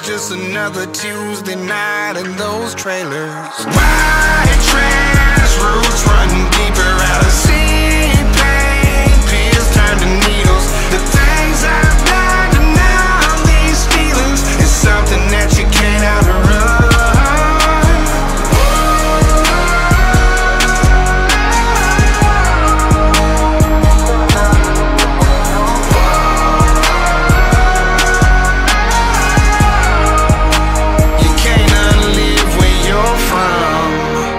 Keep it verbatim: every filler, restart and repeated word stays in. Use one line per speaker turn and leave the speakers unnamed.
just another Tuesday night in those trailers. White trash roots run deeper out of sight.